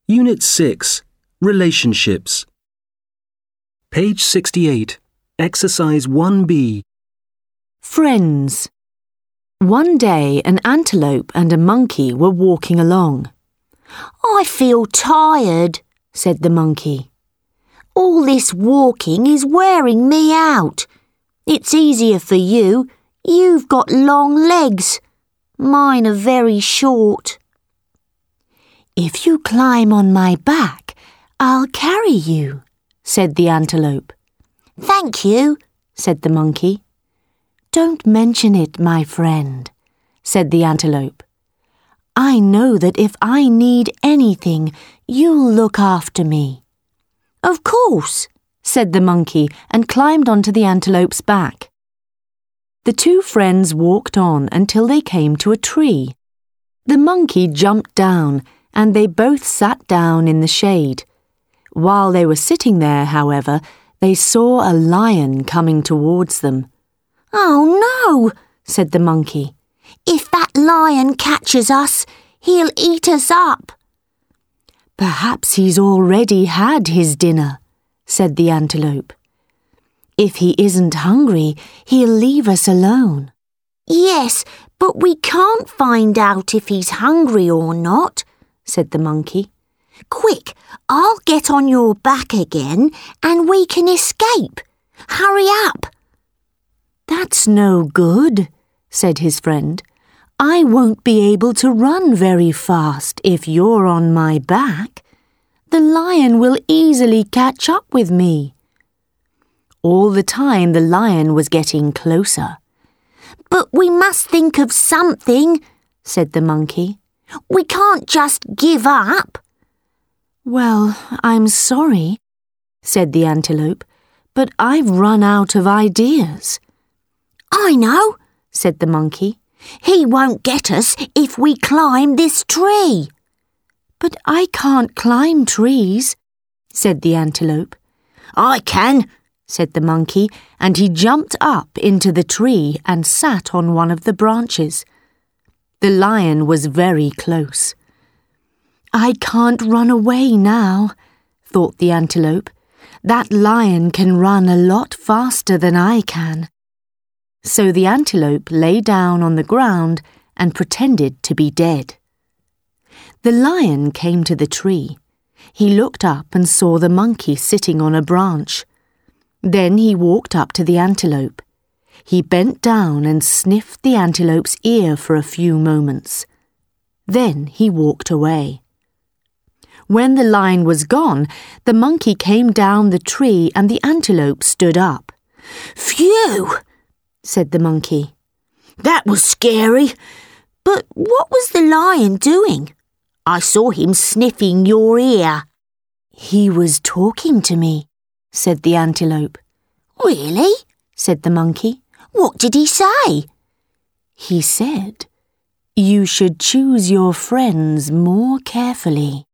Unit 6, Relationships. Page 68, Exercise 1B. Friends. One day an antelope and a monkey were walking along. "I feel tired," said the monkey. "All this walking is wearing me out. It's easier for you. You've got long legs. Mine are very short." "If you climb on my back, I'll carry you," said the antelope. "Thank you," said the monkey. "Don't mention it, my friend," said the antelope. "I know that if I need anything, you'll look after me." "Of course," said the monkey and climbed onto the antelope's back. The two friends walked on until they came to a tree. The monkey jumped down and they both sat down in the shade. While they were sitting there, however, they saw a lion coming towards them. "Oh no," said the monkey. "If that lion catches us, he'll eat us up." "Perhaps he's already had his dinner," said the antelope. "If he isn't hungry, he'll leave us alone." "Yes, but we can't find out if he's hungry or not," said the monkey. "Quick, I'll get on your back again and we can escape. Hurry up." "That's no good," said his friend. "I won't be able to run very fast if you're on my back. The lion will easily catch up with me." All the time the lion was getting closer. "But we must think of something," said the monkey. "We can't just give up." "Well, I'm sorry," said the antelope, "but I've run out of ideas." "I know," said the monkey. "He won't get us if we climb this tree." "But I can't climb trees," said the antelope. "I can," said the monkey, and he jumped up into the tree and sat on one of the branches. The lion was very close. "I can't run away now," thought the antelope. "That lion can run a lot faster than I can." So the antelope lay down on the ground and pretended to be dead. The lion came to the tree. He looked up and saw the monkey sitting on a branch. Then he walked up to the antelope. He bent down and sniffed the antelope's ear for a few moments. Then he walked away. When the lion was gone, the monkey came down the tree and the antelope stood up. "Phew!" said the monkey. "That was scary. But what was the lion doing? I saw him sniffing your ear." "He was talking to me," said the antelope. "Really?" said the monkey. "What did he say?" "He said, you should choose your friends more carefully."